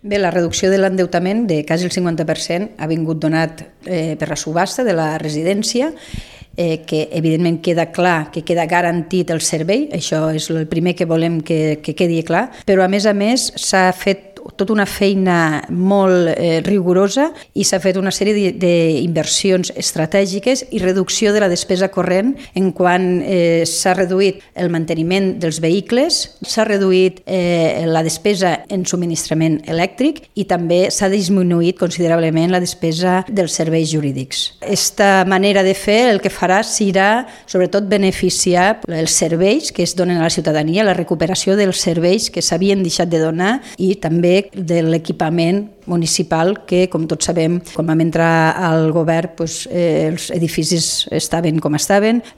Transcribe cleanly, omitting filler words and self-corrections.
Bé, la reducció de l'endeutament de quasi el 50% ha vingut donat per la subhasta de la residència, que evidentment queda clar, que queda garantit el servei, això és el primer que volem que quedi clar, però a més s'ha fet tota una feina molt rigorosa i s'ha fet una sèrie d'inversions estratègiques i reducció de la despesa corrent en quant s'ha reduït el manteniment dels vehicles, s'ha reduït la despesa en subministrament elèctric i també s'ha disminuït considerablement la despesa dels serveis jurídics. Aquesta manera de fer el que farà serà sobretot beneficiar els serveis que es donen a la ciutadania, la recuperació dels serveis que s'havien deixat de donar i també de l'equipament municipal que, com tots sabem, quan vam entrar al govern, els edificis estaven com estaven,